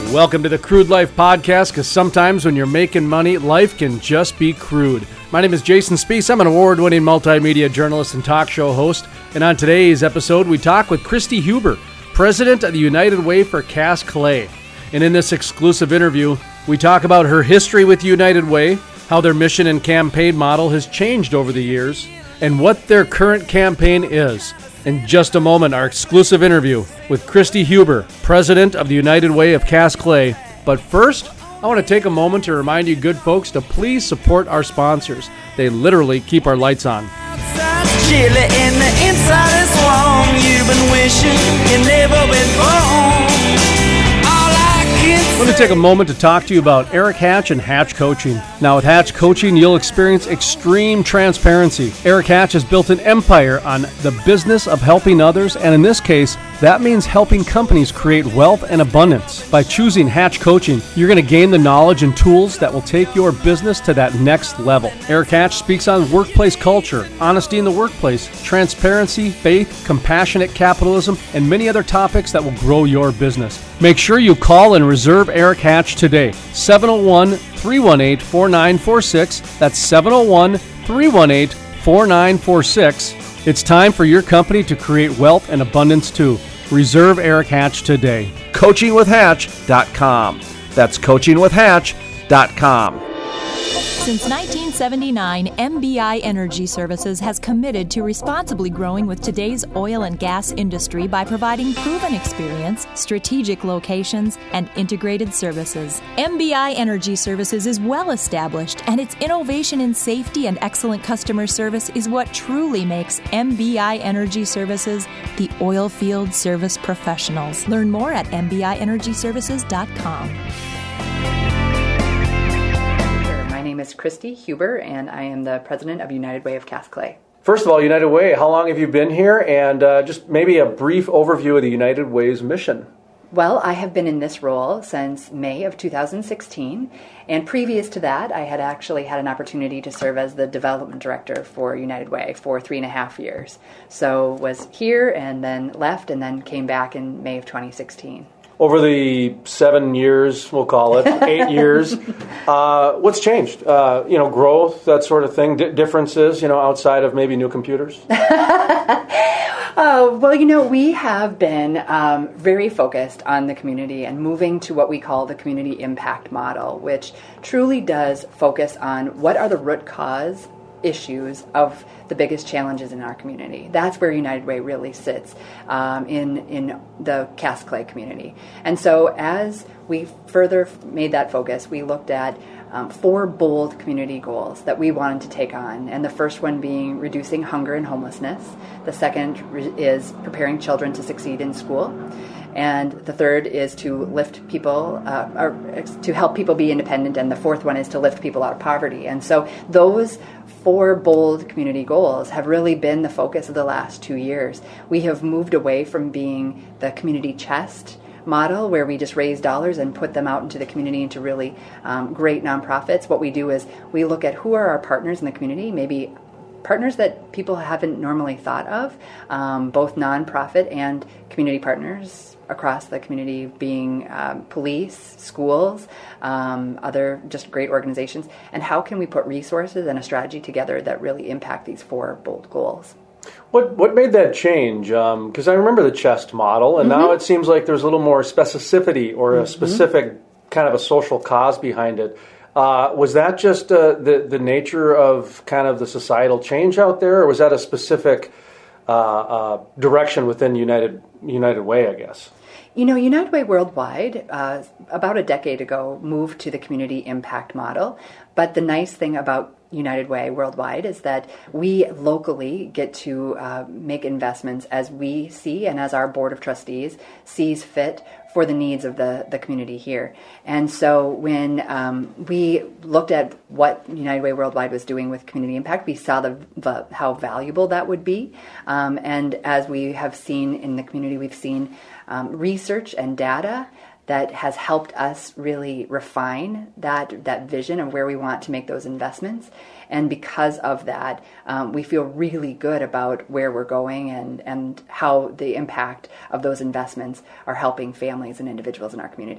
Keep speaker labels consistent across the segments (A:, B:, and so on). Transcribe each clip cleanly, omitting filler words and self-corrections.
A: Welcome to the Crude Life Podcast, because sometimes when you're making money, life can just be crude. My name is Jason Spees. I'm an award-winning multimedia journalist and talk show host. And on today's episode, we talk with Christy Huber, president of the United Way for Cass Clay. And in this exclusive interview, we talk about her history with United Way, how their mission and campaign model has changed over the years, and what their current campaign is. In just a moment, our exclusive interview with Christy Huber, president of the United Way of Cass Clay. But first, I want to take a moment to remind you good folks to please support our sponsors. They literally keep our lights on.
B: Chilly and the inside is warm. You've been wishing you never been born.
A: I want to take a moment to talk to you about Eric Hatch and Hatch Coaching. Now, with Hatch Coaching, you'll experience extreme transparency. Eric Hatch has built an empire on the business of helping others, and in this case, that means helping companies create wealth and abundance. By choosing Hatch Coaching, you're going to gain the knowledge and tools that will take your business to that next level. Eric Hatch speaks on workplace culture, honesty in the workplace, transparency, faith, compassionate capitalism, and many other topics that will grow your business. Make sure you call and reserve Eric Hatch today. 701-318-4946. That's 701-318-4946. It's time for your company to create wealth and abundance too. Reserve Eric Hatch today.
C: CoachingWithHatch.com. That's CoachingWithHatch.com.
D: Since 1979, MBI Energy Services has committed to responsibly growing with today's oil and gas industry by providing proven experience, strategic locations, and integrated services. MBI Energy Services is well established, and its innovation in safety and excellent customer service is what truly makes MBI Energy Services the oil field service professionals. Learn more at MBIEnergyServices.com.
E: My name is Christy Huber, and I am the president of United Way of Cass Clay.
A: First of all, United Way, how long have you been here? And just maybe a brief overview of the United Way's mission.
E: Well, I have been in this role since May of 2016, and previous to that, I had actually had an opportunity to serve as the development director for United Way for 3.5 years. So was here and then left and then came back in May of 2016.
A: Over the 7 years, we'll call it, 8 years, what's changed? Growth, that sort of thing, differences, outside of maybe new computers?
E: We have been very focused on the community and moving to what we call the community impact model, which truly does focus on what are the root cause issues of the biggest challenges in our community. That's where United Way really sits in the Cass Clay community. And so as we further made that focus, we looked at 4 bold community goals that we wanted to take on. And the first one being reducing hunger and homelessness. The second is preparing children to succeed in school. And the third is to lift people, or to help people be independent. And the fourth one is to lift people out of poverty. And so those 4 bold community goals have really been the focus of the last 2 years. We have moved away from being the community chest model where we just raise dollars and put them out into the community into really great nonprofits. What we do is we look at who are our partners in the community, maybe partners that people haven't normally thought of, both nonprofit and community partners across the community, being police, schools, other just great organizations, and how can we put resources and a strategy together that really impact these 4 bold goals.
A: What made that change? Because I remember the chest model, and now it seems like there's a little more specificity or a specific kind of a social cause behind it. Was that just the nature of kind of the societal change out there, or was that a specific direction within United Way, I guess?
E: United Way Worldwide, about a decade ago, moved to the community impact model. But the nice thing about United Way Worldwide is that we locally get to make investments as we see and as our board of trustees sees fit for the needs of the community here. And so when we looked at what United Way Worldwide was doing with community impact, we saw how valuable that would be. And as we have seen in the community, we've seen research and data that has helped us really refine that vision of where we want to make those investments. And because of that, we feel really good about where we're going and how the impact of those investments are helping families and individuals in our community.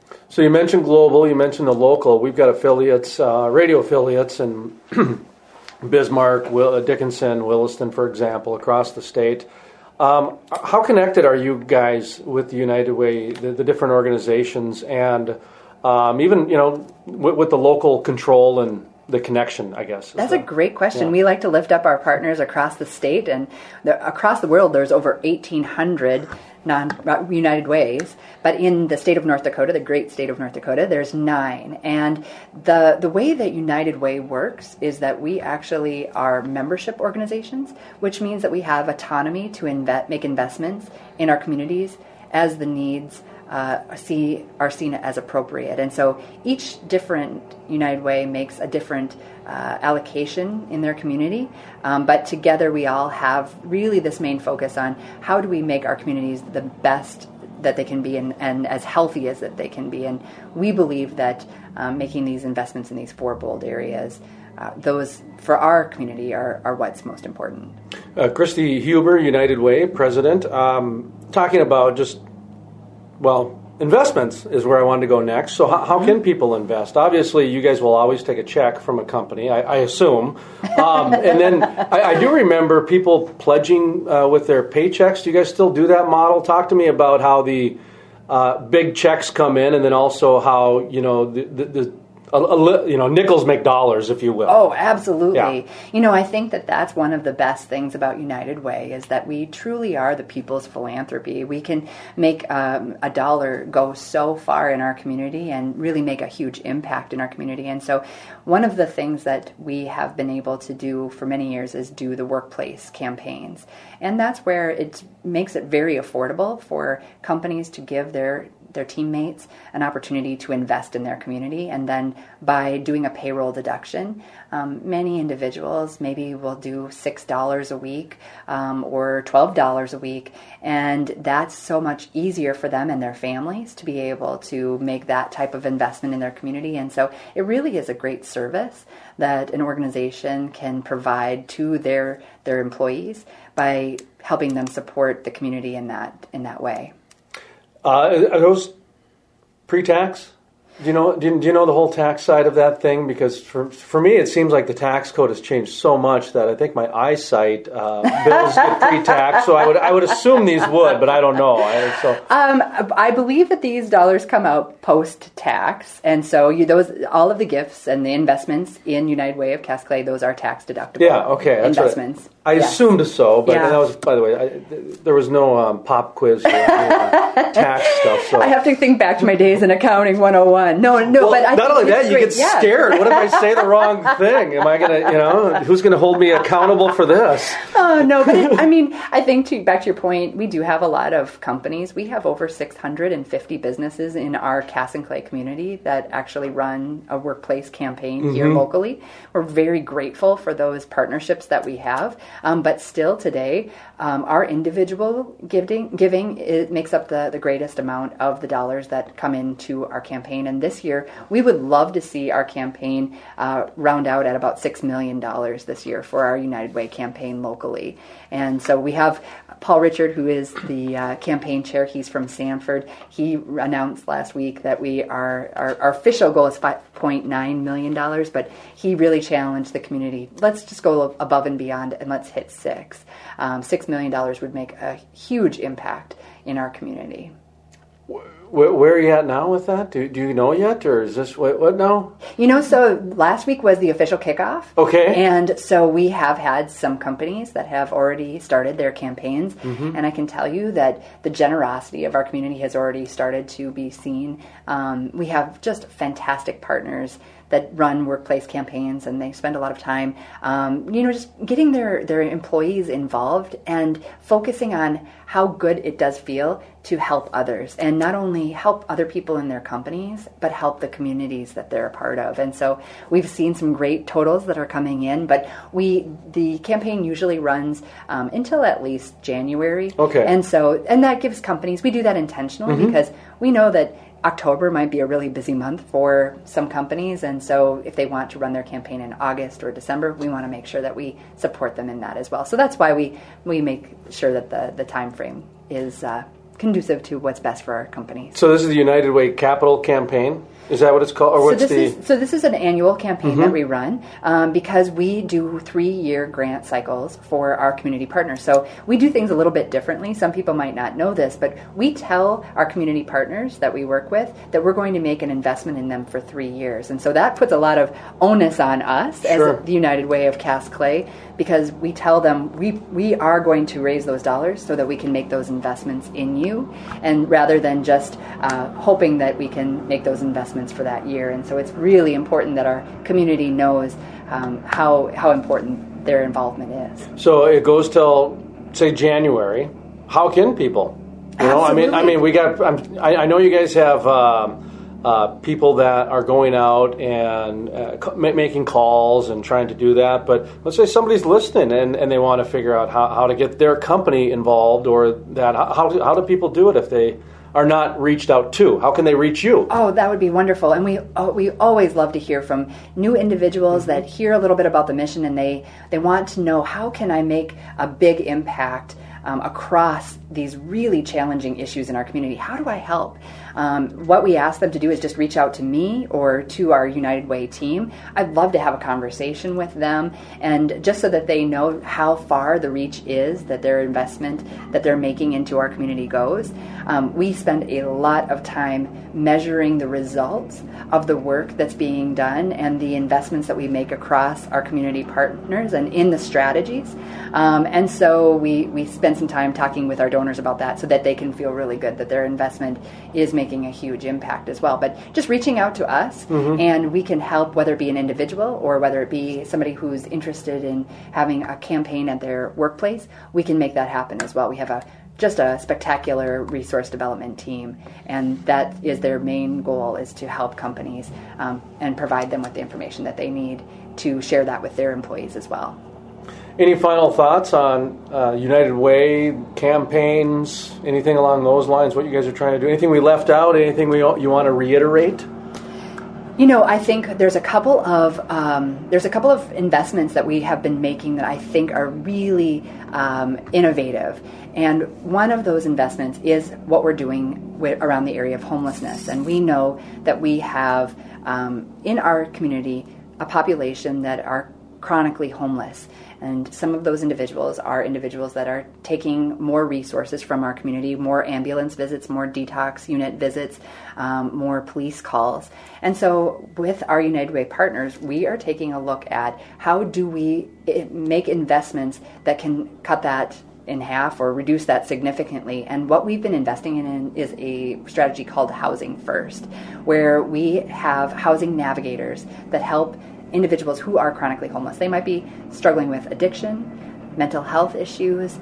A: So you mentioned global, you mentioned the local. We've got affiliates, radio affiliates in Bismarck, Dickinson, Williston, for example, across the state. How connected are you guys with the United Way, the different organizations, and even with the local control and the connection, I guess?
E: That's a great question. We like to lift up our partners across the state, and across the world there's over 1,800 non-United Ways, but in the state of North Dakota, the great state of North Dakota, there's 9. And the way that United Way works is that we actually are membership organizations, which means that we have autonomy to make investments in our communities as the needs are seen as appropriate. And so each different United Way makes a different allocation in their community, but together we all have really this main focus on how do we make our communities the best that they can be and as healthy as that they can be. And we believe that making these investments in these 4 bold areas, those for our community are what's most important.
A: Christy Huber, United Way president, talking about investments is where I wanted to go next. So how can people invest? Obviously, you guys will always take a check from a company, I assume. And then I do remember people pledging with their paychecks. Do you guys still do that model? Talk to me about how the big checks come in, and then also how, nickels make dollars, if you will.
E: Oh, absolutely.
A: Yeah.
E: I think that that's one of the best things about United Way is that we truly are the people's philanthropy. We can make a dollar go so far in our community and really make a huge impact in our community. And so one of the things that we have been able to do for many years is do the workplace campaigns. And that's where it makes it very affordable for companies to give their teammates an opportunity to invest in their community. And then by doing a payroll deduction, many individuals maybe will do $6 a week or $12 a week. And that's so much easier for them and their families to be able to make that type of investment in their community. And so it really is a great service that an organization can provide to their employees by helping them support the community in that way.
A: Are those pre-tax? Do you know the whole tax side of that thing? Because for me, it seems like the tax code has changed so much that I think my eyesight bills get pre-tax. So I would assume these would, but I don't know.
E: I believe that these dollars come out post-tax, and so all of the gifts and the investments in United Way of Cass Clay, those are tax deductible.
A: Yeah, okay, that's
E: investments.
A: I assumed so, but that was, by the way, there was no pop quiz or tax stuff. So
E: I have to think back to my days in accounting 101. No,
A: well,
E: but
A: not only that, you get scared. What if I say the wrong thing? Am I gonna, who's gonna hold me accountable for this?
E: Oh no, but I think back to your point, we do have a lot of companies. We have over 650 businesses in our Cass and Clay community that actually run a workplace campaign here locally. We're very grateful for those partnerships that we have. But still today, our individual giving it makes up the greatest amount of the dollars that come into our campaign. And this year, we would love to see our campaign round out at about $6 million this year for our United Way campaign locally. And so we have Paul Richard, who is the campaign chair. He's from Sanford. He announced last week that our official goal is $5.9 million, but he really challenged the community. Let's just go above and beyond, and let's hit $6 million would make a huge impact in our community.
A: Where are you at now with that? Do you know yet, or is this what now?
E: So last week was the official kickoff.
A: Okay.
E: And so we have had some companies that have already started their campaigns, and I can tell you that the generosity of our community has already started to be seen. We have just fantastic partners that run workplace campaigns, and they spend a lot of time, just getting their employees involved and focusing on how good it does feel to help others, and not only help other people in their companies, but help the communities that they're a part of. And so we've seen some great totals that are coming in, but the campaign usually runs until at least January.
A: Okay.
E: And that gives companies, we do that intentionally because we know that October might be a really busy month for some companies, and so if they want to run their campaign in August or December, we want to make sure that we support them in that as well. So that's why we make sure that the time frame is conducive to what's best for our companies.
A: So this is the United Way Capital Campaign? Is that what it's called? Or
E: This is an annual campaign that we run because we do 3-year grant cycles for our community partners. So we do things a little bit differently. Some people might not know this, but we tell our community partners that we work with that we're going to make an investment in them for 3 years. And so that puts a lot of onus on us as the United Way of Cass Clay, because we tell them we are going to raise those dollars so that we can make those investments in you, and rather than just hoping that we can make those investments for that year. And so it's really important that our community knows how important their involvement is.
A: So it goes till, say, January. How can people? You know, I mean, we got. I know you guys have people that are going out and making calls and trying to do that. But let's say somebody's listening and they want to figure out how to get their company involved, or that. How do people do it if they are not reached out to? How can they reach you?
E: Oh, that would be wonderful. And we always love to hear from new individuals that hear a little bit about the mission, and they want to know, how can I make a big impact across these really challenging issues in our community? How do I help? What we ask them to do is just reach out to me or to our United Way team. I'd love to have a conversation with them, and just so that they know how far the reach is that their investment that they're making into our community goes. We spend a lot of time measuring the results of the work that's being done and the investments that we make across our community partners and in the strategies. And so we spend some time talking with our donors about that so that they can feel really good that their investment is making a huge impact as well. But just reaching out to us, and we can help, whether it be an individual or whether it be somebody who's interested in having a campaign at their workplace, we can make that happen as well. We have just a spectacular resource development team, and that is their main goal, is to help companies and provide them with the information that they need to share that with their employees as well.
A: Any final thoughts on United Way campaigns, anything along those lines, what you guys are trying to do? Anything we left out, anything you want to reiterate?
E: You know, I think there's a couple of investments that we have been making that I think are really innovative. And one of those investments is what we're doing around the area of homelessness. And we know that we have in our community a population that are chronically homeless. And some of those individuals are individuals that are taking more resources from our community, more ambulance visits, more detox unit visits, more police calls. And so with our United Way partners, we are taking a look at how do we make investments that can cut that in half or reduce that significantly. And what we've been investing in is a strategy called Housing First, where we have housing navigators that help individuals who are chronically homeless. They might be struggling with addiction, mental health issues,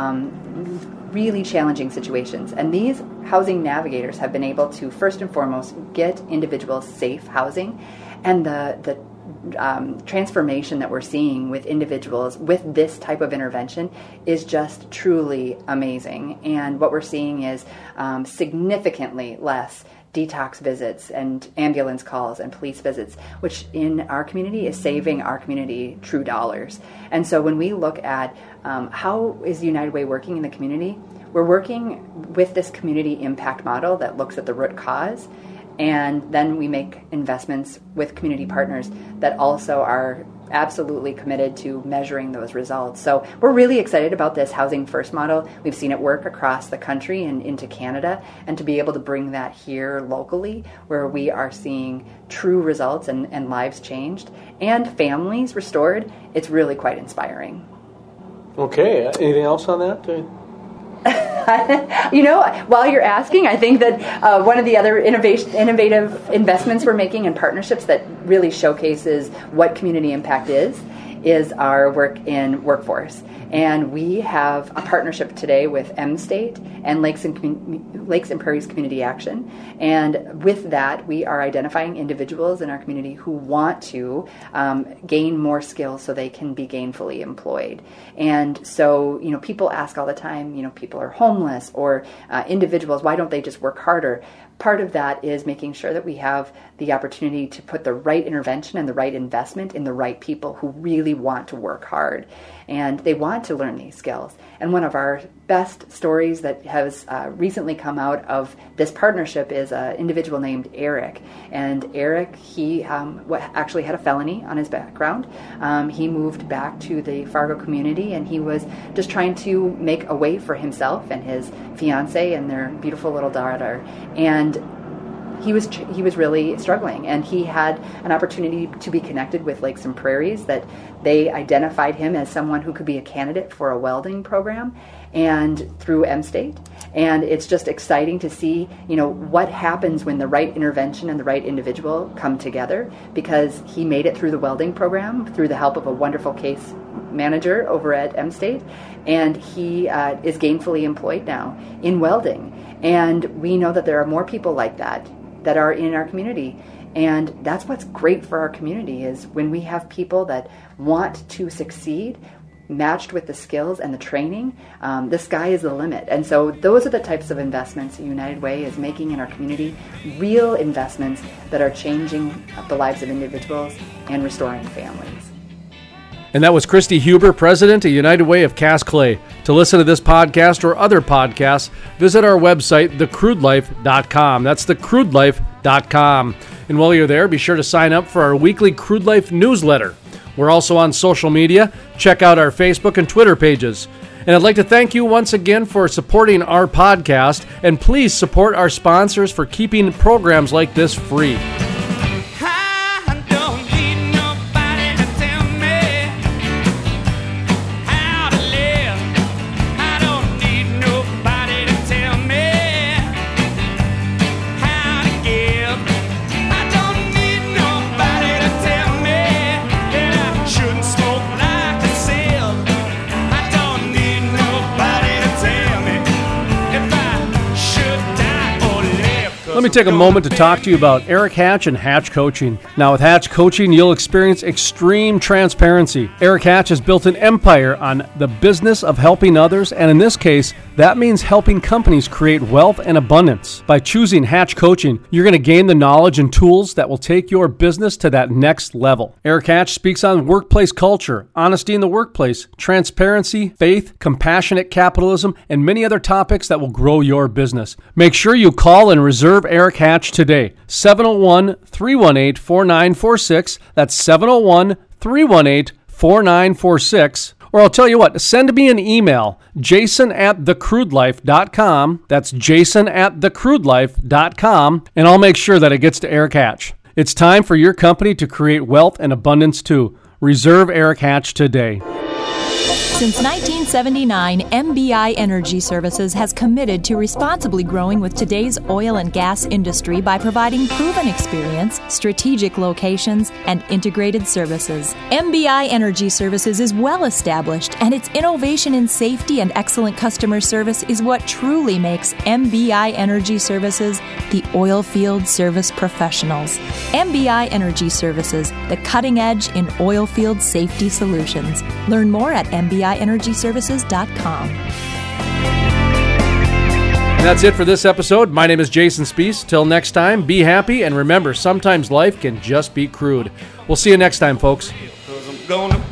E: really challenging situations. And these housing navigators have been able to, first and foremost, get individuals safe housing. And the transformation that we're seeing with individuals with this type of intervention is just truly amazing. And what we're seeing is significantly less detox visits and ambulance calls and police visits, which in our community is saving our community true dollars. And so when we look at how is United Way working in the community, we're working with this community impact model that looks at the root cause, and then we make investments with community partners that also are absolutely committed to measuring those results. So we're really excited about this Housing First model. We've seen it work across the country and into Canada, and to be able to bring that here locally, where we are seeing true results and lives changed and families restored, it's really quite inspiring.
A: Okay, anything else on that?
E: You know, while you're asking, I think that one of the other innovative investments we're making in partnerships that really showcases what community impact is our work in workforce. And we have a partnership today with M-State and Lakes and Prairies Community Action. And with that, we are identifying individuals in our community who want to gain more skills so they can be gainfully employed. And so, you know, people ask all the time, you know, people are homeless or individuals, why don't they just work harder? part of that is making sure that we have the opportunity to put the right intervention and the right investment in the right people who really want to work hard and they want to learn these skills. And one of our best stories that has recently come out of this partnership is an individual named Eric. And Eric, he actually had a felony on his background. He moved back to the Fargo community, and he was just trying to make a way for himself and his fiance and their beautiful little daughter. And he was really struggling, and he had an opportunity to be connected with Lakes and Prairies, that they identified him as someone who could be a candidate for a welding program, and through M-State. And it's just exciting to see, what happens when the right intervention and the right individual come together, because he made it through the welding program through the help of a wonderful case manager over at M-State, and he is gainfully employed now in welding. And we know that there are more people like that are in our community. And that's what's great for our community, is when we have people that want to succeed, matched with the skills and the training, the sky is the limit. And so those are the types of investments that United Way is making in our community, real investments that are changing the lives of individuals and restoring families.
A: And that was Christy Huber, President of United Way of Cass Clay. To listen to this podcast or other podcasts, visit our website, thecrudelife.com. That's thecrudelife.com. And while you're there, be sure to sign up for our weekly Crude Life newsletter. We're also on social media. Check out our Facebook and Twitter pages. And I'd like to thank you once again for supporting our podcast. And please support our sponsors for keeping programs like this free. Let me take a moment to talk to you about Eric Hatch and Hatch Coaching. Now, with Hatch Coaching, you'll experience extreme transparency. Eric Hatch has built an empire on the business of helping others, and in this case, that means helping companies create wealth and abundance. By choosing Hatch Coaching, you're going to gain the knowledge and tools that will take your business to that next level. Eric Hatch speaks on workplace culture, honesty in the workplace, transparency, faith, compassionate capitalism, and many other topics that will grow your business. Make sure you call and reserve Eric Hatch today. 701-318-4946. That's 701-318-4946. Or I'll tell you what, send me an email, jason@thecrudelife.com. That's jason@thecrudelife.com, and I'll make sure that it gets to Eric Hatch. It's time for your company to create wealth and abundance too. Reserve Eric Hatch today.
D: Since 1979, MBI Energy Services has committed to responsibly growing with today's oil and gas industry by providing proven experience, strategic locations, and integrated services. MBI Energy Services is well established, and its innovation in safety and excellent customer service is what truly makes MBI Energy Services the oil field service professionals. MBI Energy Services, the cutting edge in oil field safety solutions. Learn more at MBIEnergyServices.com.
A: And that's it for this episode. My name is Jason Spees. Till next time, be happy, and remember, sometimes life can just be crude. We'll see you next time, folks.
B: 'Cause I'm gonna